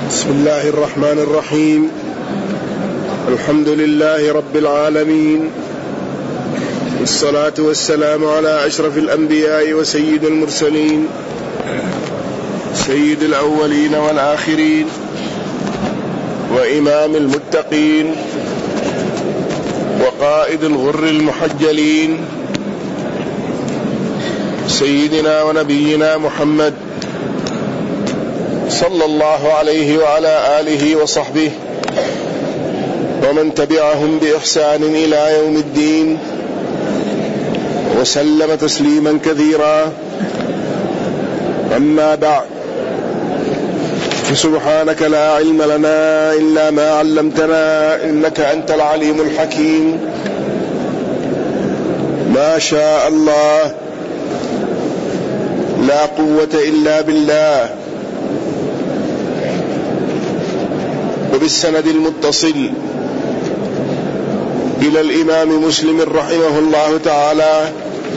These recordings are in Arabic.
بسم الله الرحمن الرحيم. الحمد لله رب العالمين، والصلاة والسلام على أشرف الأنبياء وسيد المرسلين، سيد الأولين والآخرين، وإمام المتقين، وقائد الغر المحجلين، سيدنا ونبينا محمد صلى الله عليه وعلى آله وصحبه ومن تبعهم بإحسان إلى يوم الدين، وسلم تسليما كثيرا. أما بعد، فسبحانك لا علم لنا إلا ما علمتنا إنك أنت العليم الحكيم. ما شاء الله، لا قوة إلا بالله. وبالسند المتصل إلى الإمام مسلم رحمه الله تعالى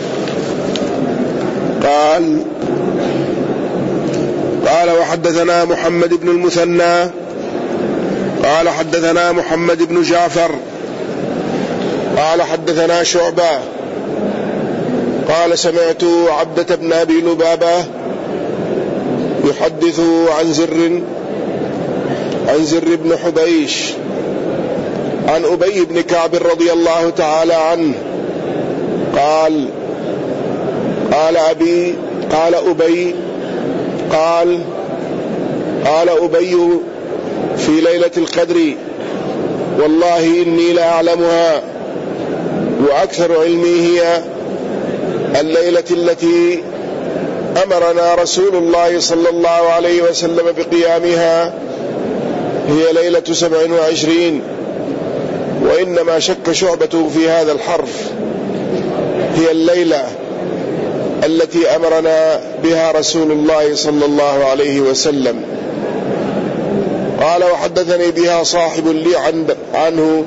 قال وحدثنا محمد بن المثنى قال حدثنا محمد بن جعفر قال حدثنا شعبة قال سمعت عبدة بن أبي لبابة يحدث عن زر بن حبيش عن أبي بن كعب رضي الله تعالى عنه قال أبي في ليلة القدر والله إني لأعلمها، وأكثر علمي هي الليلة التي أمرنا رسول الله صلى الله عليه وسلم بقيامها، هي ليلة 27. وإنما شك شعبة في هذا الحرف، هي الليلة التي أمرنا بها رسول الله صلى الله عليه وسلم. قال وحدثني بها صاحب لي عنه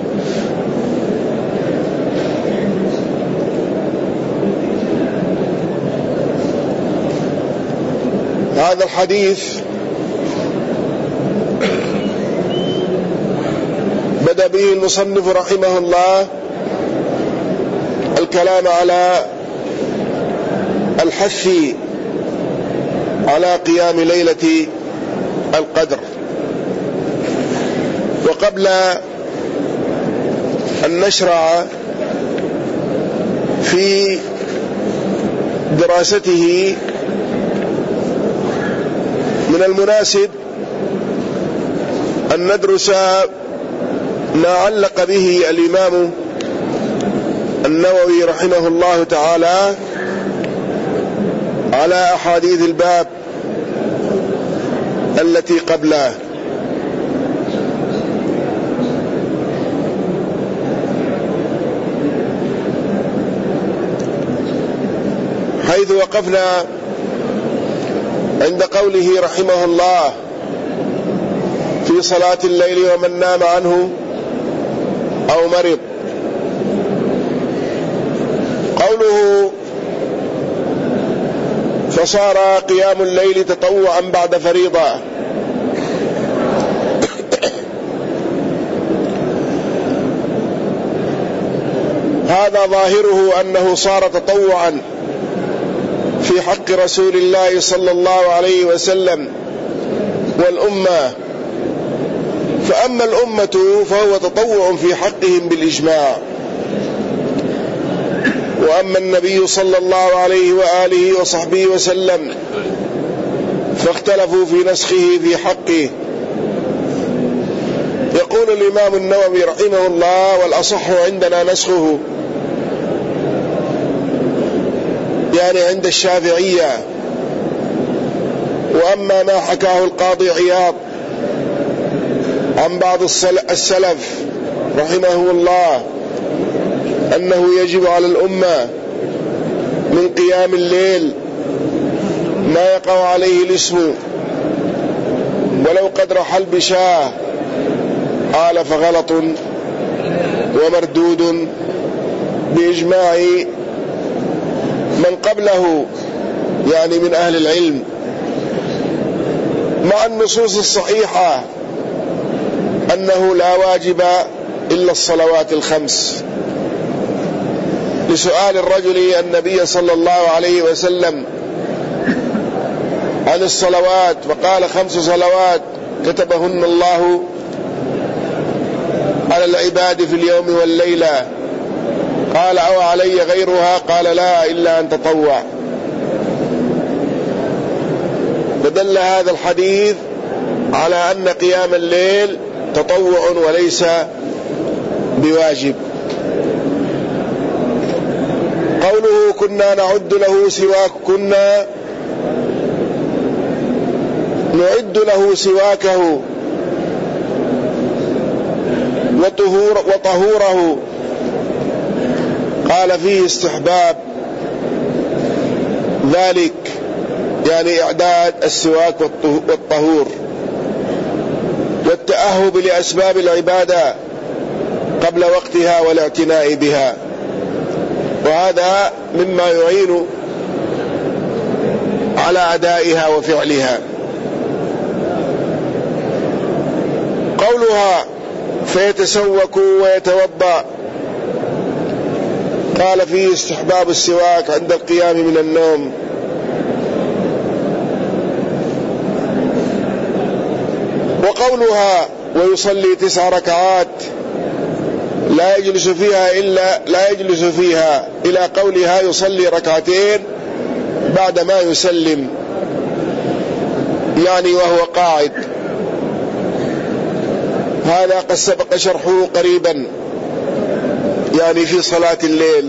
هذا الحديث بدأ به المصنف رحمه الله الكلام على الحث على قيام ليلة القدر. وقبل أن نشرع في دراسته من المناسب أن ندرس ما علق به الإمام النووي رحمه الله تعالى على أحاديث الباب التي قبله. حيث وقفنا عند قوله رحمه الله في صلاة الليل ومن نام عنه أو مرض. قوله فصار قيام الليل تطوعا بعد فريضة، هذا ظاهره أنه صار تطوعا في حق رسول الله صلى الله عليه وسلم والأمة. فأما الأمة فهو تطوع في حقهم بالإجماع، وأما النبي صلى الله عليه وآله وصحبه وسلم فاختلفوا في نسخه في حقه. يقول الإمام النووي رحمه الله والأصح عندنا نسخه، يعني عند الشافعية. وأما ما حكاه القاضي عياض عن بعض السلف رحمه الله أنه يجب على الأمة من قيام الليل ما يقع عليه الاسم ولو قدر حلب شاه، قال فغلط ومردود بإجماع من قبله، يعني من أهل العلم. مع النصوص الصحيحة أنه لا واجب إلا الصلوات الخمس. لسؤال الرجل النبي صلى الله عليه وسلم عن الصلوات فقال 5 صلوات كتبهن الله على العباد في اليوم والليلة. قال أو علي غيرها؟ قال لا إلا أن تطوع. فدل هذا الحديث على أن قيام الليل تطوع وليس بواجب. قوله كنا نعد له سواكه وطهوره، قال فيه استحباب ذلك، يعني إعداد السواك والطهور والتأهب لأسباب العبادة قبل وقتها والاعتناء بها، وهذا مما يعين على أدائها وفعلها. قولها فيتسوك ويتوضأ، قال فيه استحباب السواك عند القيام من النوم. وقولها ويصلي 9 ركعات لا يجلس فيها إلى قولها يصلي 2 ركعتين بعدما يسلم، يعني وهو قاعد. هذا قد سبق شرحه قريبا، يعني في صلاة الليل.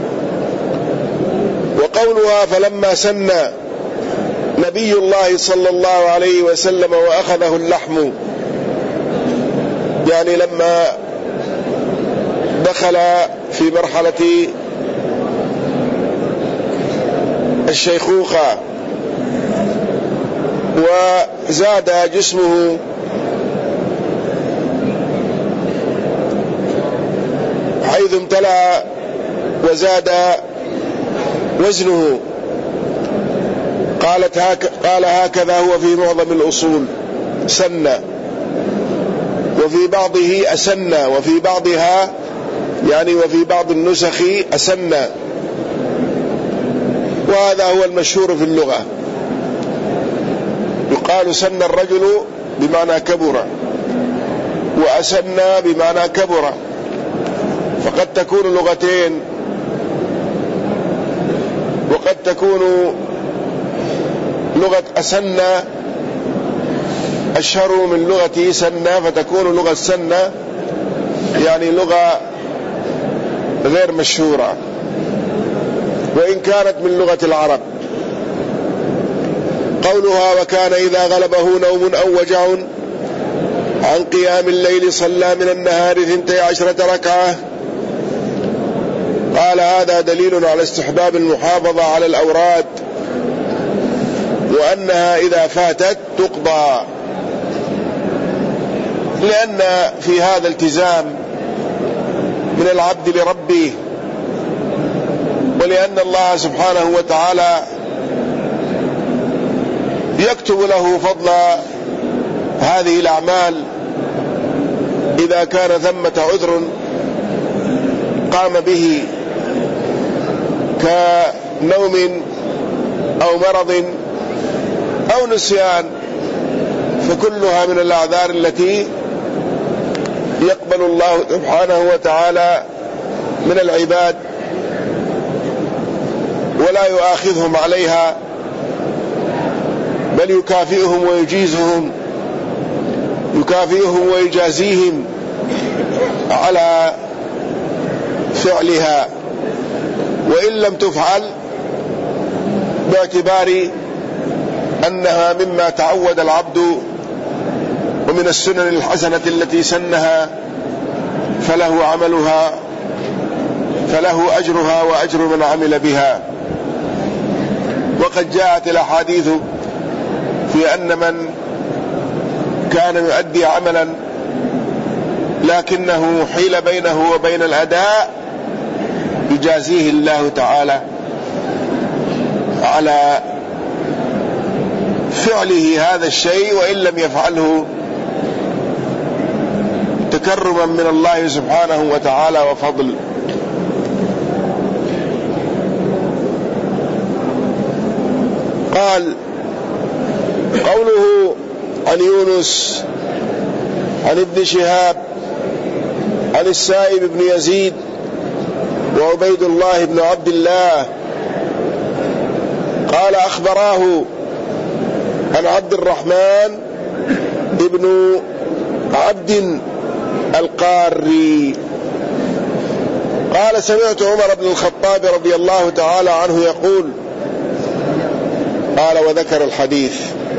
وقولها فلما سن نبي الله صلى الله عليه وسلم وأخذه اللحم، يعني لما دخل في مرحلة الشيخوخة وزاد جسمه حيث امتلأ وزاد وزنه، قال هكذا هو في معظم الأصول سن، وفي بعضه أسن، وفي بعضها يعني وفي بعض النسخ أسن، وهذا هو المشهور في اللغة. يقال سن الرجل بمعنى كبر، وأسن بمعنى كبر، فقد تكون لغتين، وقد تكون لغة أسن أشهر من لغة سن، فتكون لغة سن يعني لغة غير مشهورة، وإن كانت من لغة العرب. قولها وكان إذا غلبه نوم أو وجع عن قيام الليل صلى من النهار 12 ركعة، قال هذا دليل على استحباب المحافظة على الأوراد، وأنها إذا فاتت تقضى، لأن في هذا التزام من العبد لربه، ولأن الله سبحانه وتعالى يكتب له فضل هذه الأعمال إذا كان ثمة عذر قام به كنوم أو مرض أو نسيان، فكلها من الأعذار التي يقبل الله سبحانه وتعالى من العباد ولا يؤاخذهم عليها، بل يكافئهم ويجيزهم، يكافئهم ويجازيهم على فعلها، وإن لم تفعل باعتبار أنها مما تعود العبد ومن السنن الحسنة التي سنها، فله عملها، فله أجرها وأجر من عمل بها. وقد جاءت الأحاديث في أن من كان يؤدي عملا لكنه حيل بينه وبين الأداء يجازيه الله تعالى على فعله هذا الشيء وإن لم يفعله تكرما من الله سبحانه وتعالى وفضل. قال قوله عن يونس عن ابن شهاب عن السائب بن يزيد وعبيد الله بن عبد الله قال أخبراه عن عبد الرحمن ابن عبد القاري قال سمعت عمر بن الخطاب رضي الله تعالى عنه يقول قال وذكر الحديث.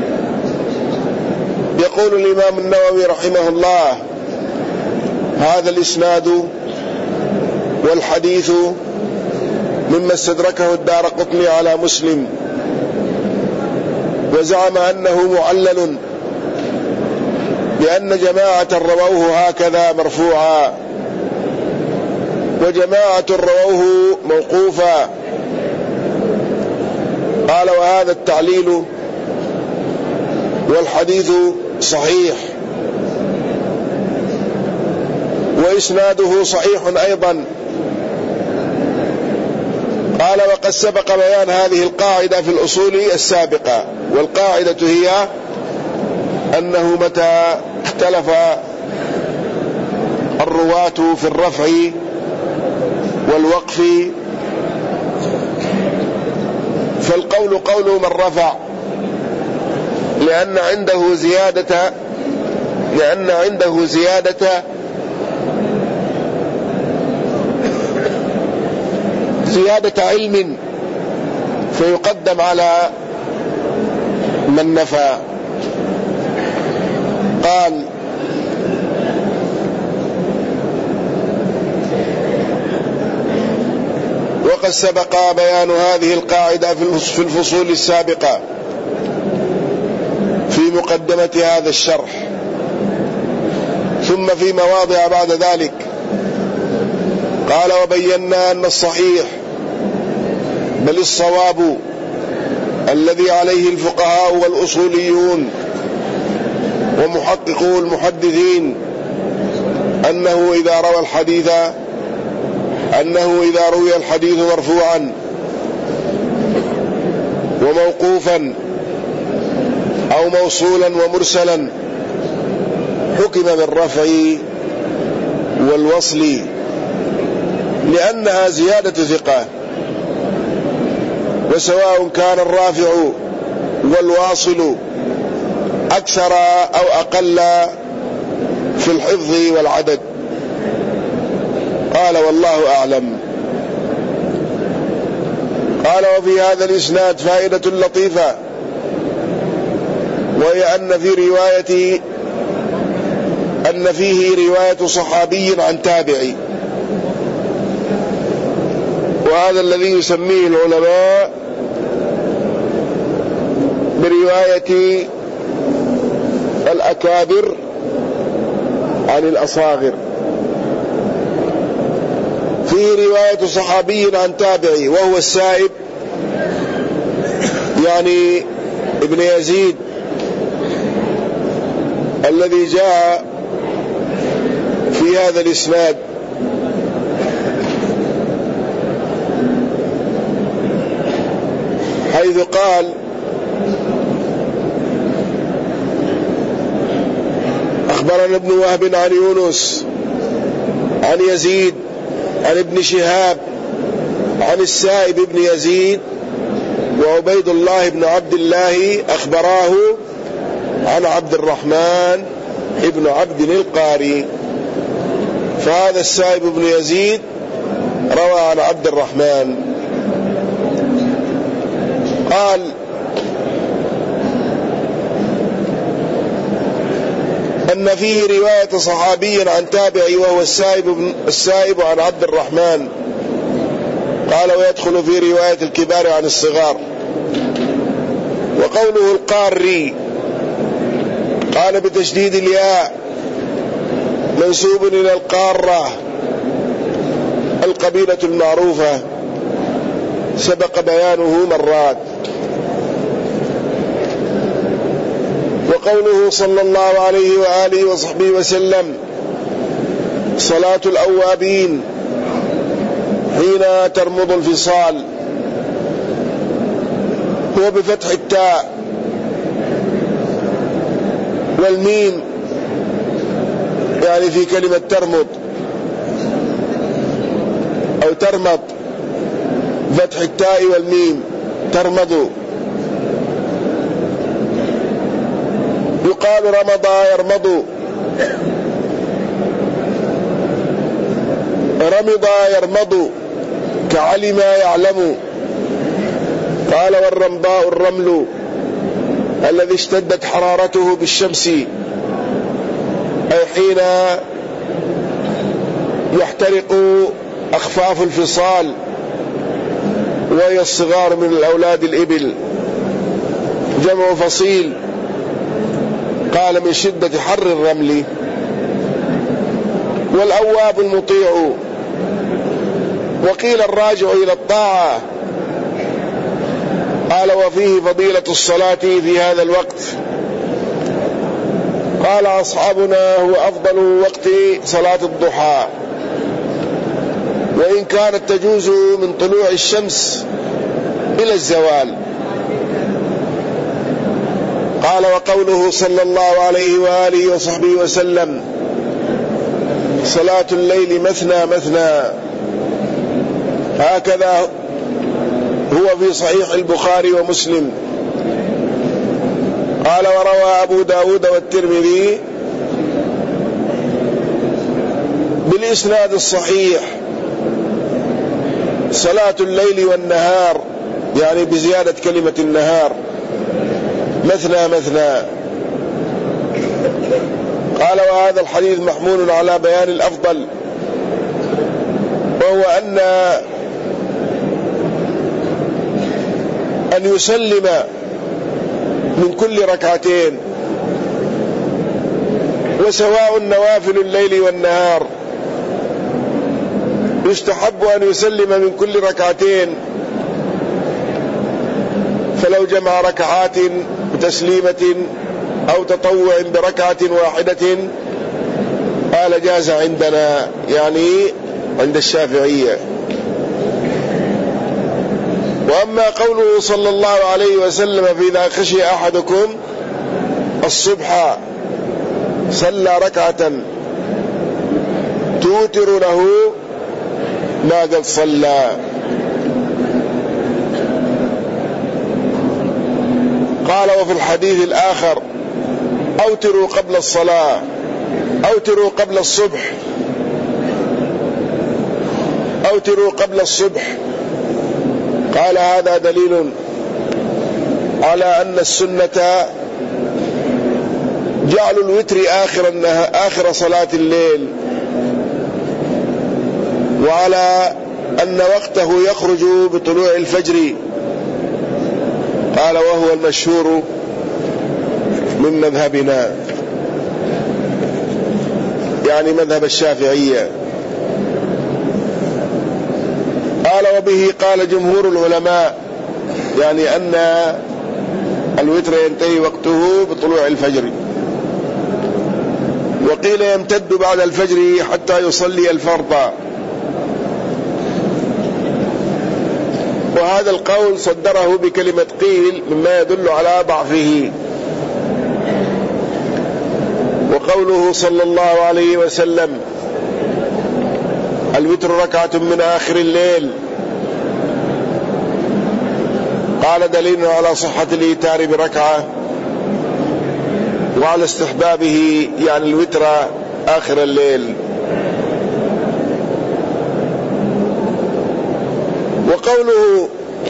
يقول الإمام النووي رحمه الله هذا الإسناد والحديث مما استدركه الدارقطني على مسلم، وزعم أنه معلل لأن جماعة رووه هكذا مرفوعا وجماعة رووه موقوفا. قال وهذا التعليل والحديث صحيح وإسناده صحيح أيضا. قال وقد سبق بيان هذه القاعدة في الأصول السابقة، والقاعدة هي أنه متى اختلف الرواة في الرفع والوقف فالقول قول من رفع لأن عنده زيادة علم فيقدم على من نفى. قال وقد سبق بيان هذه القاعدة في الفصول السابقة في مقدمة هذا الشرح، ثم في مواضع بعد ذلك. قال وبينا أن الصحيح بل الصواب الذي عليه الفقهاء والأصوليون ومحققو المحدثين أنه إذا روي الحديث مرفوعا وموقوفا أو موصولا ومرسلا حكم بالرفع والوصل لأنها زيادة ثقة، وسواء كان الرافع والواصل أكثر أو أقل في الحفظ والعدد. قال والله أعلم. قال وفي هذا الإسناد فائدة لطيفة، وهي أن فيه رواية صحابي عن تابعي، وهذا الذي يسميه العلماء برواية الأكابر عن الأصاغر. فيه رواية صحابي عن تابعي وهو السائب يعني ابن يزيد الذي جاء في هذا الإسناد، حيث قال أخبرنا ابن وهب عن يونس عن يزيد عن ابن شهاب عن السائب بن يزيد وعبيد الله بن عبد الله أخبراه عن عبد الرحمن ابن عبد القاري. فهذا السائب بن يزيد روى عن عبد الرحمن. قال أن فيه رواية صحابي عن تابعي وهو السائب عن عبد الرحمن. قال ويدخل في رواية الكبار عن الصغار. وقوله القاري قال بتشديد الياء منسوب إلى القارة القبيلة المعروفة سبق بيانه مرات. وقوله صلى الله عليه وآله وصحبه وسلم: صلاة الأوابين حين ترمض الفصال، هو بفتح التاء والميم، يعني في كلمة ترمض أو ترمض، فتح التاء والميم، ترمض. يقال رمض يرمض، رمض يرمض، كعلم يعلم. قال: والرمضاء الرمل الذي اشتدت حرارته بالشمس، أي حين يحترق أخفاف الفصال، وهي الصغار من الأولاد الإبل، جمع فصيل. قال: من شدة حر الرمل. والأواب المطيع، وقيل الراجع إلى الطاعة. قال: وفيه فضيلة الصلاة في هذا الوقت. قال أصحابنا: هو أفضل وقت صلاة الضحى، وإن كانت تجوز من طلوع الشمس إلى الزوال. قال: وقوله صلى الله عليه وآله وصحبه وسلم: صلاة الليل مثنى مثنى، هكذا هو في صحيح البخاري ومسلم. قال: وروى أبو داود والترمذي بالإسناد الصحيح: صلاة الليل والنهار، يعني بزيادة كلمة النهار، مثنى مثنى. قال: وهذا الحديث محمول على بيان الأفضل، وهو أن يسلم من كل ركعتين، وسواء نوافل الليل والنهار، يستحب أن يسلم من كل ركعتين، فلو جمع ركعات بتسليمة أو تطوع بركعة واحدة قال جاز عندنا، يعني عند الشافعية. وأما قوله صلى الله عليه وسلم: فإذا خشي أحدكم الصبح صلى ركعة توتر له، ما قد صلى. قال: وفي الحديث الآخر: أوتروا قبل الصلاة، أوتروا قبل الصبح، أوتروا قبل الصبح. قال: هذا دليل على أن السنة جعل الوتر آخر صلاة الليل، وعلى أن وقته يخرج بطلوع الفجر. قال: وهو المشهور من مذهبنا، يعني مذهب الشافعية. قال: وبه قال جمهور العلماء، يعني أن الوتر ينتهي وقته بطلوع الفجر، وقيل يمتد بعد الفجر حتى يصلي الفرض. وهذا القول صدره بكلمة قيل، مما يدل على ضعفه. وقوله صلى الله عليه وسلم: الوتر ركعة من آخر الليل، قال: دليل على صحة الإيتار بركعة، وعلى استحبابه، يعني الوتر آخر الليل. وقوله: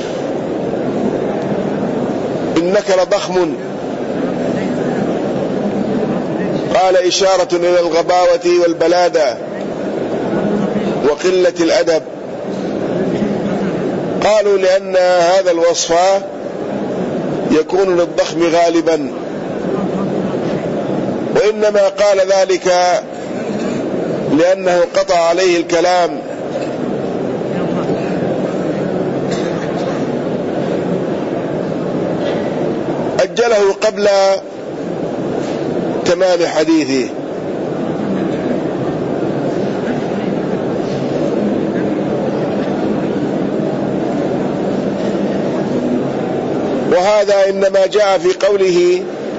إنك لضخم، قال: إشارة إلى الغباوة والبلادة وقلة الأدب. قالوا: لأن هذا الوصف يكون للضخم غالبا، وإنما قال ذلك لأنه قطع عليه الكلام، أجله قبل تمام حديثه. وهذا إنما جاء في قوله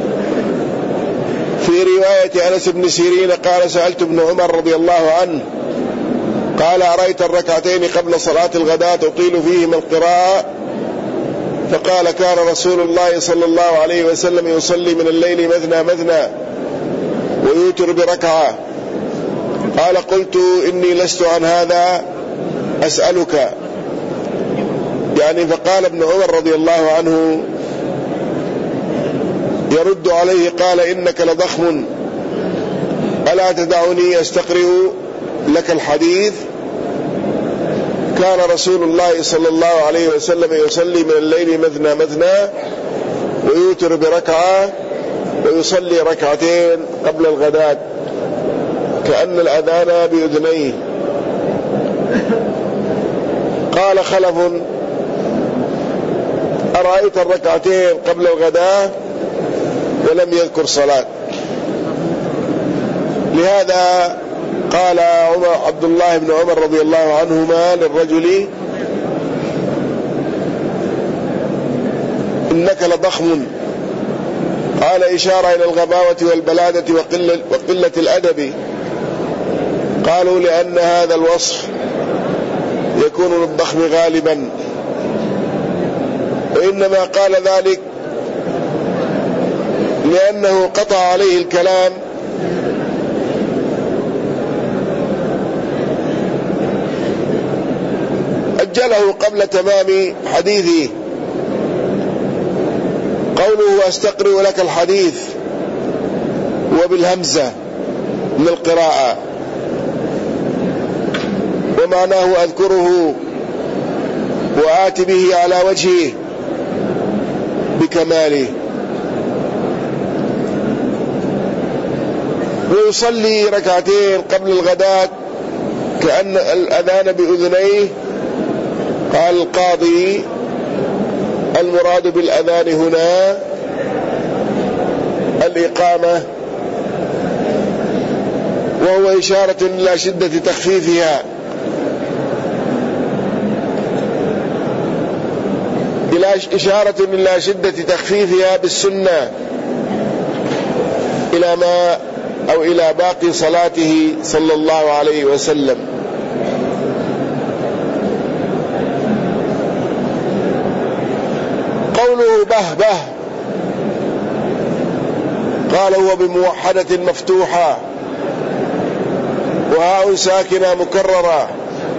في رواية أنس بن سيرين قال: سألت ابن عمر رضي الله عنه قال: أرأيت الركعتين قبل صلاة الغداة أطيل فيهما القراءة؟ فقال: كان رسول الله صلى الله عليه وسلم يصلي من الليل مثنى مثنى ويوتر بركعة. قال: قلت: إني لست عن هذا أسألك، يعني فقال ابن عمر رضي الله عنه يرد عليه قال: إنك لضخم، ألا تدعني أستقرئ لك الحديث؟ كان رسول الله صلى الله عليه وسلم يصلي من الليل مثنى مثنى ويوتر بركعة ويصلي ركعتين قبل الغداة كأن الأذان بأذنيه. قال خلف: أرأيت الركعتين قبل الغداة؟ ولم يذكر صلاة. لهذا قال عبد الله بن عمر رضي الله عنهما للرجل: إنك لضخم. قال إشارة إلى الغباوة والبلادة وقلة الأدب. قالوا: لأن هذا الوصف يكون للضخم غالبا، وإنما قال ذلك لأنه قطع عليه الكلام أجله قبل تمام حديثه. قوله: أستقرئ لك الحديث وبالهمزة من القراءة، ومعناه أذكره وآتي به على وجهه بكماله. ويصلي ركعتين قبل الغداة كأن الأذان بأذنيه. قال القاضي: المراد بالأذان هنا الإقامة، وهو إشارة إلى شدة تخفيفها، إشارة إلى شدة تخفيفها بالسنة إلى ما أو إلى باقي صلاته صلى الله عليه وسلم. قوله به به قال: هو بموحدة مفتوحة وهاء ساكنة مكررة.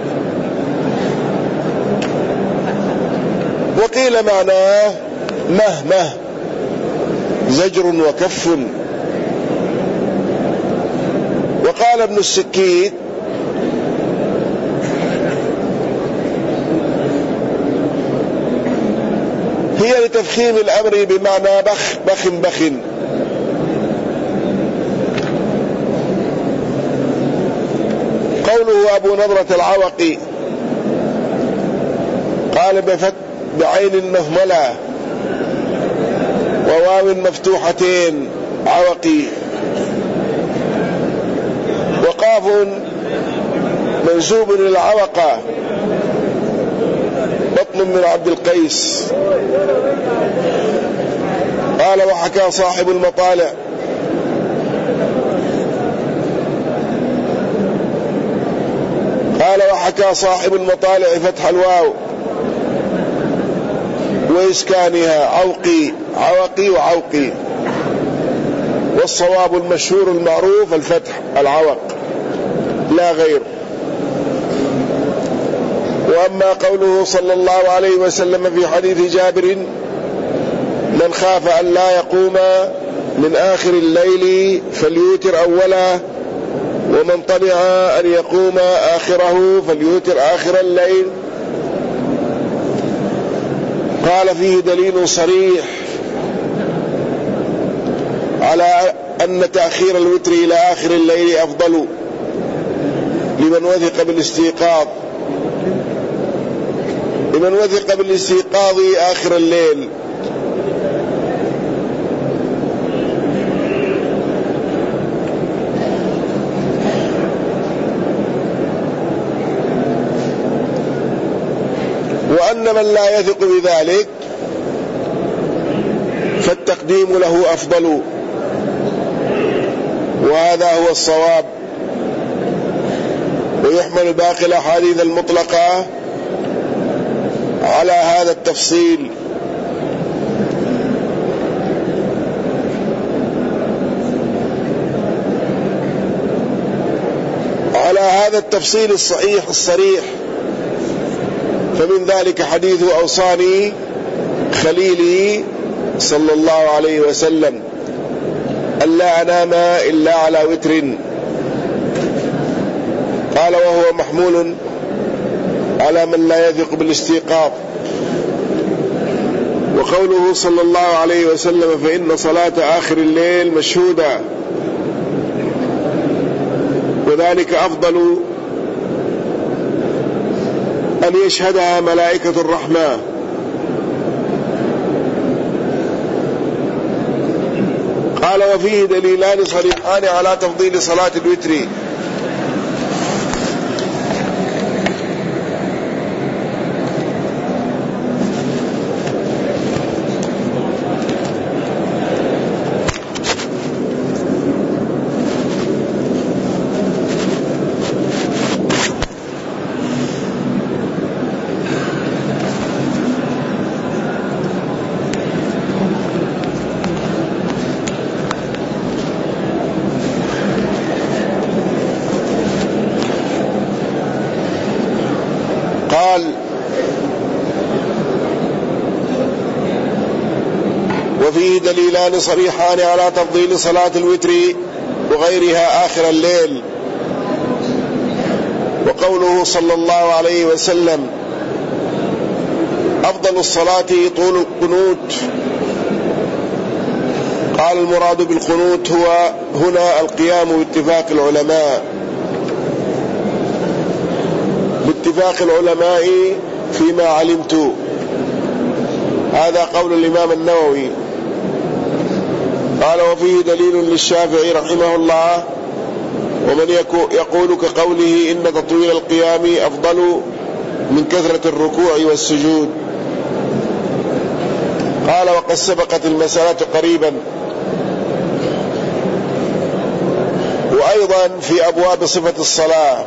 وقيل معناه مه زجر وكف. وقال ابن السكيت: هي لتفخيم الأمر بمعنى بخ. قوله أبو نضرة العوقي قال: بعين مهملة وواو مفتوحتين عوقي، وقاف منسوب إلى العوقة بطن من عبد القيس. قال: وحكى صاحب المطالع فتح الواو وإسكانها عوقي وعوقي، والصواب المشهور المعروف الفتح العوق لا غير. وأما قوله صلى الله عليه وسلم في حديث جابر: من خاف أن لا يقوم من آخر الليل فليوتر أوله، ومن طمع أن يقوم آخره فليوتر آخر الليل، قال: فيه دليل صريح على أن تأخير الوتر إلى آخر الليل أفضل لمن وثق بالاستيقاظ آخر الليل. وأن من لا يثق بذلك فالتقديم له أفضل، وهذا هو الصواب. ويحمل باقي الأحاديث المطلقة على هذا التفصيل. على هذا التفصيل الصحيح الصريح. فمن ذلك حديث أوصاني خليلي صلى الله عليه وسلم ألا أنام إلا على وتر، قال وهو محمول على من لا يثق بالاستيقاظ. وقوله صلى الله عليه وسلم فإن صلاة آخر الليل مشهودة، وذلك أفضل أن يشهدها ملائكة الرحمة. قال وفيه دليلان صريحان على تفضيل صلاة الوتر. قال وفيه دليلان صريحان على تفضيل صلاة الوتر وغيرها آخر الليل. وقوله صلى الله عليه وسلم أفضل الصلاة طول القنوت، قال المراد بالقنوت هو هنا القيام باتفاق العلماء، باتفاق العلماء فيما علمت. هذا قول الإمام النووي. قال وفيه دليل للشافعي رحمه الله ومن يقول كقوله إن تطويل القيام أفضل من كثرة الركوع والسجود. قال وقد سبقت المسألة قريبا، وأيضا في أبواب صفة الصلاة.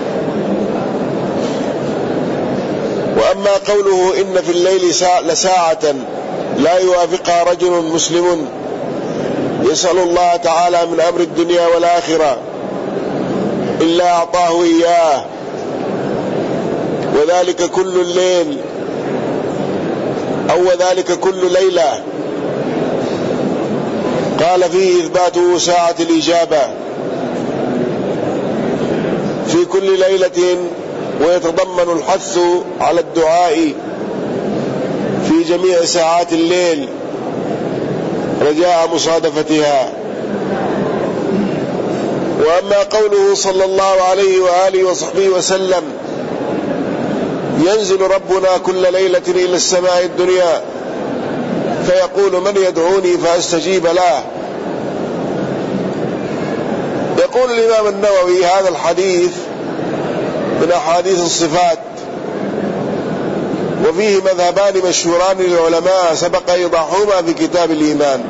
وأما قوله إن في الليل لساعة لا يوافقها رجل مسلم يسأل الله تعالى من أمر الدنيا والآخرة إلا أعطاه إياه، وذلك كل الليل أو وذلك كل ليلة، قال فيه إثباته ساعة الإجابة في كل ليلة، ويتضمن الحث على الدعاء في جميع ساعات الليل رجاء مصادفتها. وأما قوله صلى الله عليه وآله وصحبه وسلم ينزل ربنا كل ليلة إلى السماء الدنيا فيقول من يدعوني فأستجيب له، يقول الإمام النووي هذا الحديث من أحاديث الصفات، وفيه مذهبان مشهوران للعلماء سبق إيضاحهما في كتاب الإيمان.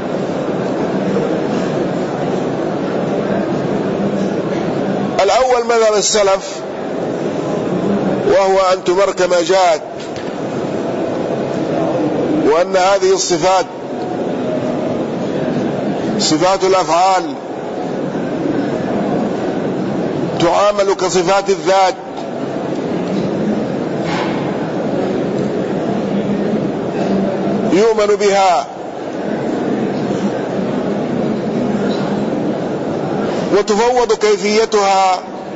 الأول مذهب السلف، وهو أن تمر كما جاءت، وأن هذه الصفات صفات الأفعال تعامل كصفات الذات، يؤمن بها وتفوض كيفيتها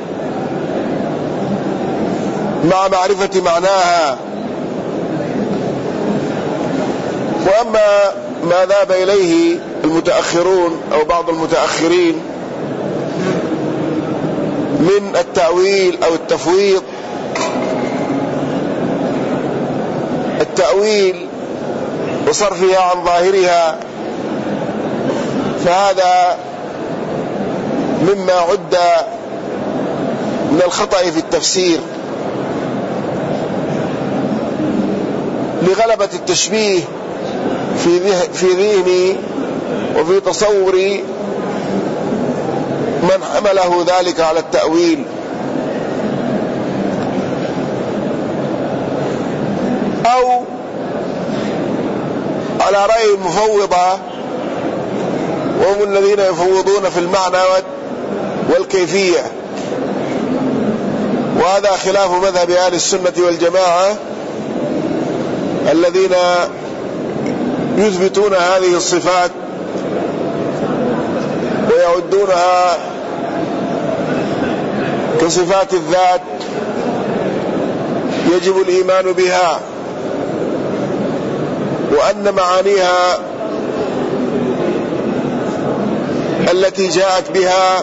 مع معرفة معناها. وأما ما ذهب إليه المتأخرون أو بعض المتأخرين من التأويل أو التفويض، التأويل وصرفها عن ظاهرها، فهذا مما عد من الخطأ في التفسير. لغلبة التشبيه في ذهني وفي تصوري من حمله ذلك على التأويل، أو على رأي المفوضة وهم الذين يفوضون في المعنى والكيفية، وهذا خلاف مذهب أهل السنة والجماعة الذين يثبتون هذه الصفات ويعدونها كصفات الذات يجب الإيمان بها، وأن معانيها التي جاءت بها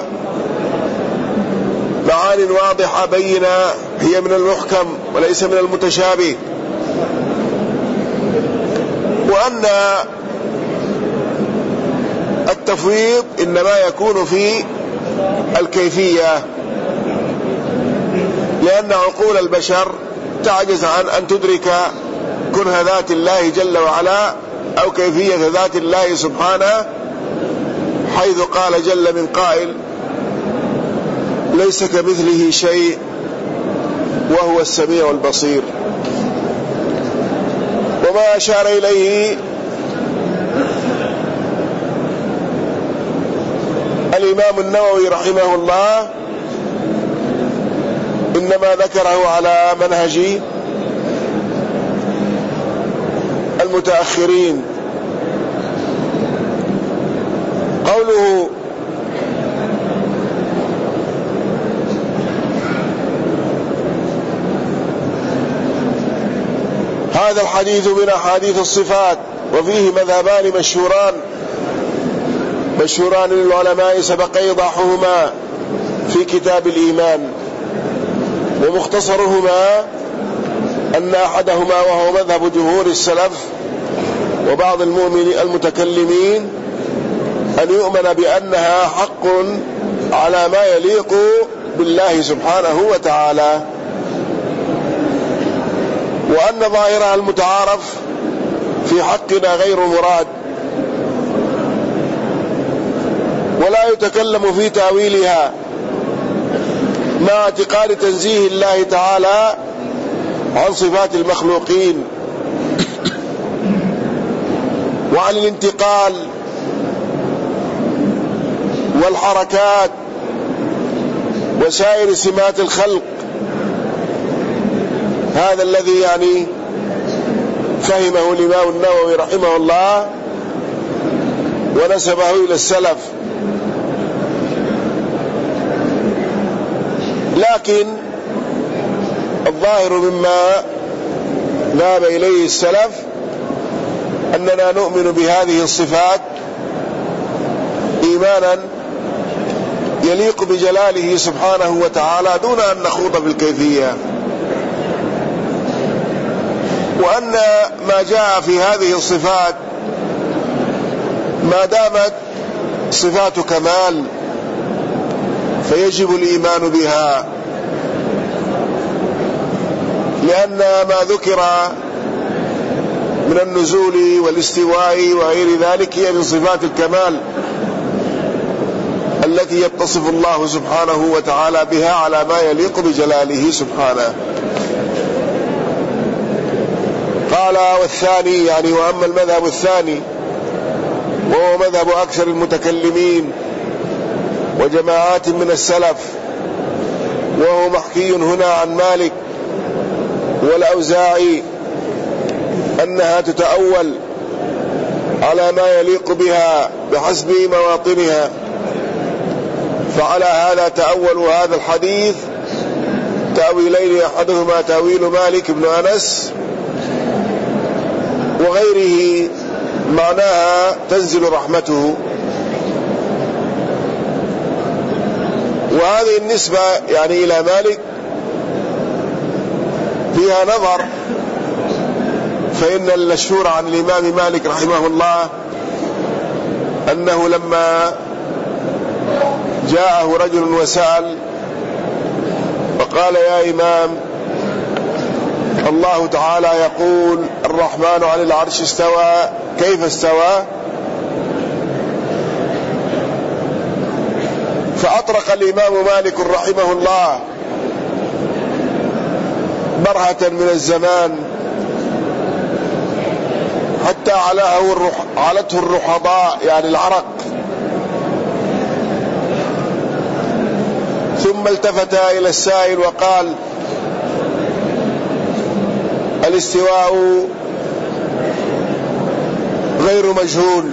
معان واضحة بينة هي من المحكم وليس من المتشابه، وأن التفويض إنما يكون في الكيفية، لأن عقول البشر تعجز عن أن تدرك كنه ذات الله جل وعلا أو كيفية ذات الله سبحانه، حيث قال جل من قائل: ليس كمثله شيء وهو السميع البصير. وما أشار إليه الإمام النووي رحمه الله إنما ذكره على منهج المتأخرين. قوله: هذا الحديث من أحاديث الصفات وفيه مذهبان مشهوران للعلماء سبق إيضاحهما في كتاب الإيمان، ومختصرهما أن أحدهما وهو مذهب جمهور السلف وبعض المتكلمين أن يؤمن بأنها حق على ما يليق بالله سبحانه وتعالى، وأن ظاهرها المتعارف في حقنا غير مراد، ولا يتكلم في تأويلها مع اعتقاد تنزيه الله تعالى عن صفات المخلوقين وعن الانتقال والحركات وسائر سمات الخلق. هذا الذي يعني فهمه الإمام النووي رحمه الله ونسبه إلى السلف. لكن الظاهر مما ذهب إليه السلف أننا نؤمن بهذه الصفات إيمانا يليق بجلاله سبحانه وتعالى دون أن نخوض في الكيفية، وأن ما جاء في هذه الصفات ما دامت صفات كمال فيجب الإيمان بها، لأن ما ذكر من النزول والاستواء وغير ذلك هي من صفات الكمال التي يتصف الله سبحانه وتعالى بها على ما يليق بجلاله سبحانه. قال: والثاني يعني وأما المذهب الثاني وهو مذهب أكثر المتكلمين وجماعات من السلف، وهو محكي هنا عن مالك والأوزاعي أنها تتأول على ما يليق بها بحسب مواطنها، فعلى هذا تأول هذا الحديث تأويلين، أحدهما تأويل مالك بن أنس وغيره معناها تنزل رحمته. وهذه النسبة يعني إلى مالك فيها نظر، فإن المشهور عن الإمام مالك رحمه الله أنه لما جاءه رجل وسأل فقال: يا إمام الله تعالى يقول الرحمن على العرش استوى، كيف استوى؟ فأطرق الإمام مالك رحمه الله برهة من الزمان حتى علته الرحضاء، يعني العرق، ثم التفت إلى السائل وقال: الاستواء غير مجهول.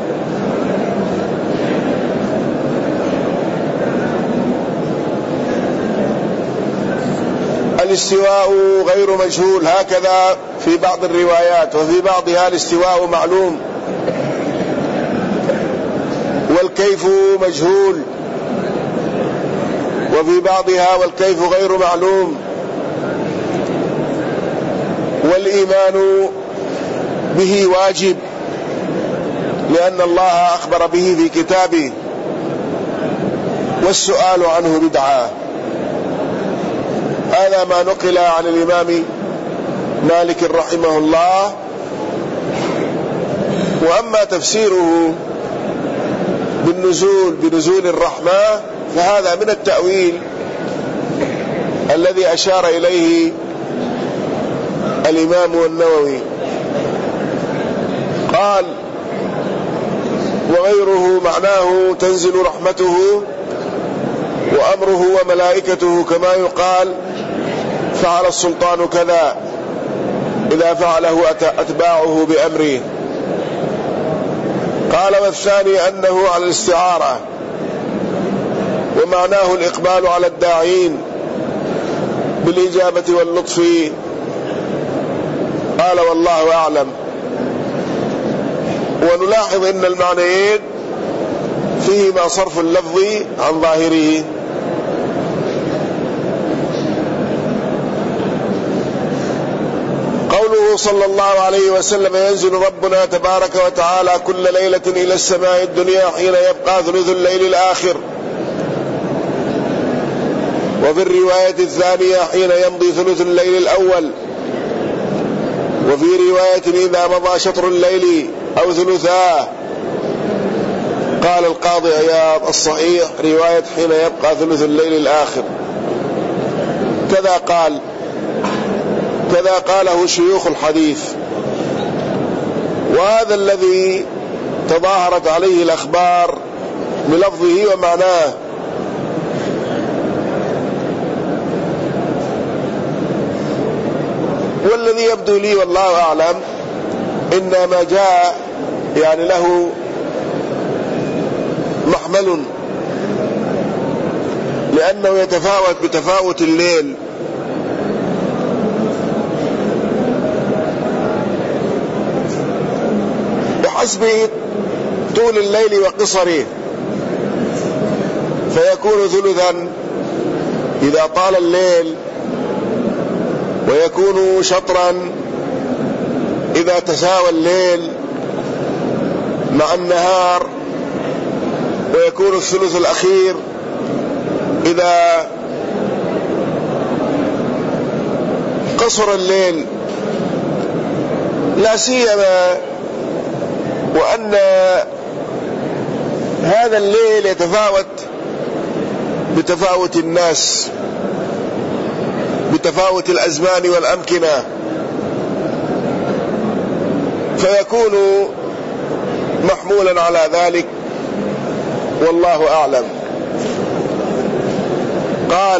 الاستواء غير مجهول، هكذا في بعض الروايات، وفي بعضها الاستواء معلوم والكيف مجهول، وفي بعضها والكيف غير معلوم. والإيمان به واجب لأن الله أخبر به في كتابه، والسؤال عنه بدعة. هذا ما نقل عن الإمام مالك رحمه الله. وأما تفسيره بنزول الرحمة فهذا من التأويل الذي أشار إليه الإمام النووي. قال: وغيره معناه تنزل رحمته وأمره وملائكته، كما يقال فعل السلطان كذا إذا فعله أتباعه بأمره. قال: والثاني أنه على الاستعارة، ومعناه الإقبال على الداعين بالإجابة واللطف. قال: والله أعلم. ونلاحظ أن المعنيين فيهما صرف اللفظ عن ظاهره. قوله صلى الله عليه وسلم: ينزل ربنا تبارك وتعالى كل ليلة إلى السماء الدنيا حين يبقى ثلث الليل الآخر، وفي الرواية الثانية حين يمضي ثلث الليل الأول، وفي رواية إذا مضى شطر الليل أو ثلثاه. قال القاضي عياض: الصحيح رواية حين يبقى ثلث الليل الآخر. كذا قاله شيوخ الحديث، وهذا الذي تظاهرت عليه الأخبار بلفظه ومعناه. والذي يبدو لي والله أعلم إن ما جاء يعني له محمل، لأنه يتفاوت بتفاوت الليل، بحسب طول الليل وقصره، فيكون ثلثا إذا طال الليل، ويكون شطرا إذا تساوى الليل مع النهار، ويكون الثلث الأخير إذا قصر الليل. لا سيما وأن هذا الليل يتفاوت بتفاوت الناس، بتفاوت الأزمان والأمكنة، فيكون محمولا على ذلك، والله أعلم. قال: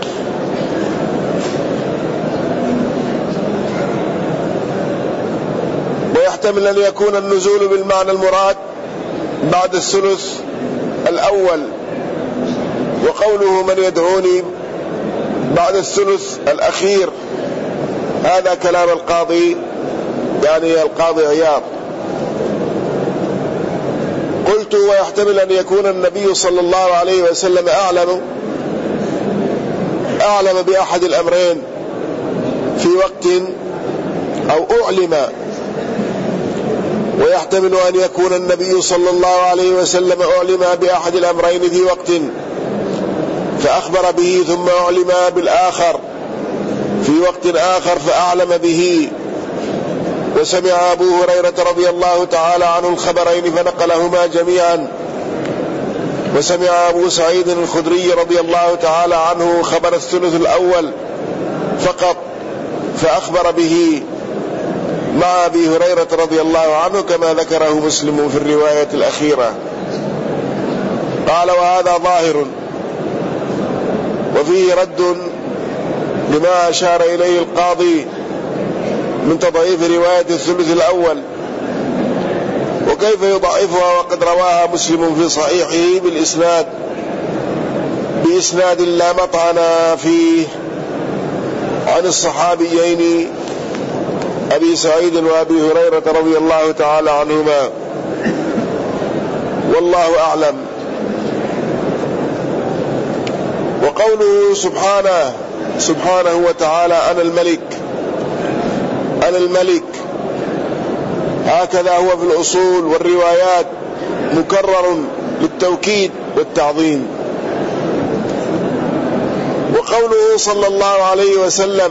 ويحتمل أن يكون النزول بالمعنى المراد بعد الثلث الأول، وقوله من يدعوني بعد الثلث الأخير هذا كلام القاضي، يعني القاضي عياض. قلت: ويحتمل أن يكون النبي صلى الله عليه وسلم أعلم بأحد الأمرين في وقت، أو أعلم. ويحتمل أن يكون النبي صلى الله عليه وسلم أعلم بأحد الأمرين في وقت فأخبر به ثم أعلم بالآخر، في وقت آخر فأعلم به. وسمع أبو هريرة رضي الله تعالى عنه الخبرين فنقلهما جميعا. وسمع أبو سعيد الخدري رضي الله تعالى عنه خبر الثلث الأول فقط فأخبر به مع أبي هريرة رضي الله عنه كما ذكره مسلم في الرواية الأخيرة. قال وهذا ظاهر وفيه رد لما أشار إليه القاضي من تضعيف رواية الثلث الأول. وكيف يضعفها وقد رواها مسلم في صحيحه بإسناد لا مطعن فيه عن الصحابيين أبي سعيد وأبي هريرة رضي الله تعالى عنهما، والله أعلم. وقوله سبحانه وتعالى أنا الملك هكذا هو في الأصول والروايات مكرر للتوكيد والتعظيم. وقوله صلى الله عليه وسلم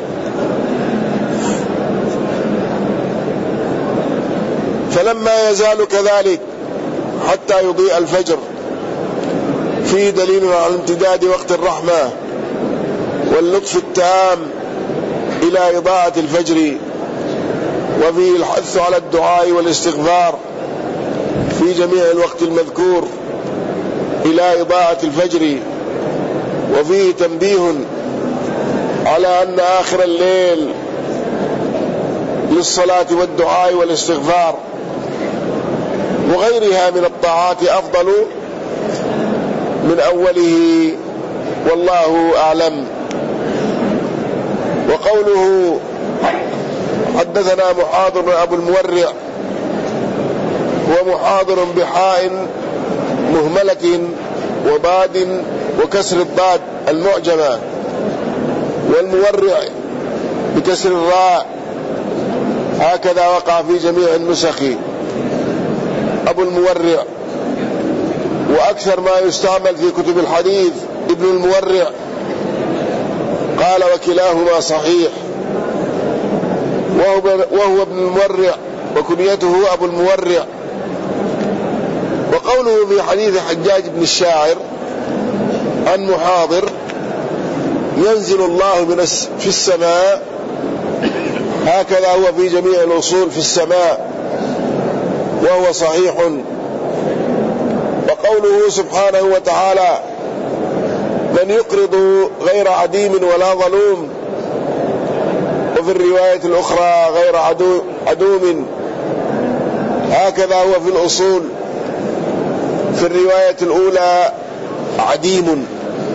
فلما يزال كذلك حتى يضيء الفجر فيه دليل على امتداد وقت الرحمة واللطف التام إلى إضاءة الفجر، وفيه الحث على الدعاء والاستغفار في جميع الوقت المذكور إلى إضاءة الفجر. وفيه تنبيه على أن آخر الليل للصلاة والدعاء والاستغفار وغيرها من الطاعات أفضل من أوله، والله أعلم. وقوله حدثنا محاضر أبو المورع ومحاضر بحاء مهملة وباد وكسر الضاد المعجمة، والمورع بكسر الراء هكذا وقع في جميع النسخ أبو المورع. وأكثر ما يستعمل في كتب الحديث ابن المورع. قال وكلاهما صحيح، وهو ابن المورع وكنيته أبو المورع. وقوله في حديث حجاج بن الشاعر عن محاضر ينزل الله في السماء هكذا هو في جميع الأصول في السماء، وهو صحيح. وقوله سبحانه وتعالى من يقرض غير عديم ولا ظلوم، وفي الرواية الأخرى غير عدوم هكذا هو في الأصول، في الرواية الأولى عديم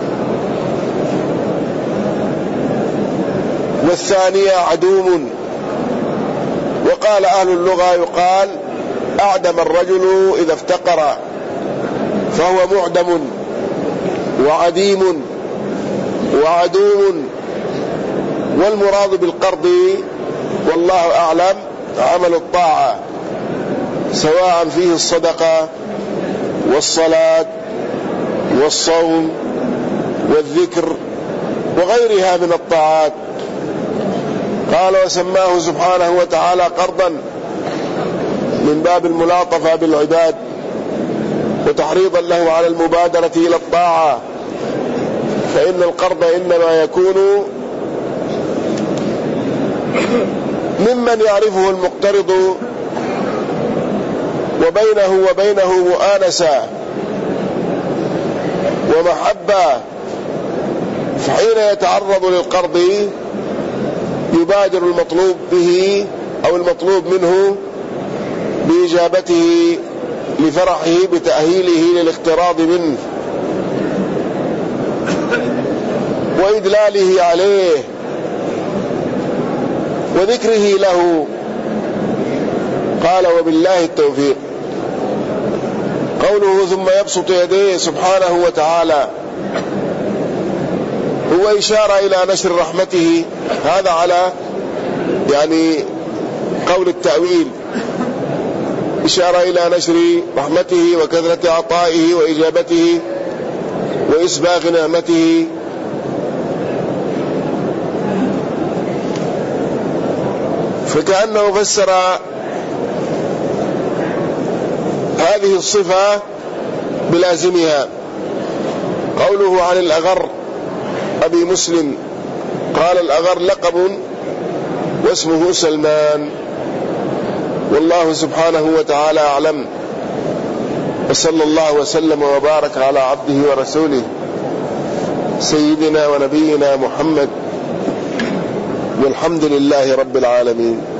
والثانية عدوم. وقال أهل اللغة يقال أعدم الرجل إذا افتقر فهو معدم وعديم وعدوم. والمراد بالقرض والله أعلم عمل الطاعة سواء فيه الصدقة والصلاة والصوم والذكر وغيرها من الطاعات. قال وسماه سبحانه وتعالى قرضا من باب الملاطفة بالعباد وتحريضا له على المبادرة إلى الطاعة، فإن القرض إنما يكون ممن يعرفه المقترض وبينه مؤانسة ومحبة، فحين يتعرض للقرض يبادر المطلوب به أو المطلوب منه بإجابته لفرحه بتأهيله للاقتراض منه وإدلاله عليه وذكره له. قال وبالله التوفيق. قوله ثم يبسط يديه سبحانه وتعالى هو إشارة إلى نشر رحمته، هذا على قول التأويل، إشارة إلى نشر رحمته وكثرة عطائه وإجابته وإسباغ نعمته فكأنه فسر هذه الصفة بلازمها. قوله عن الأغر أبي مسلم قال الأغر لقب واسمه سلمان. والله سبحانه وتعالى أعلم، وصلى الله وسلم وبارك على عبده ورسوله سيدنا ونبينا محمد، والحمد لله رب العالمين.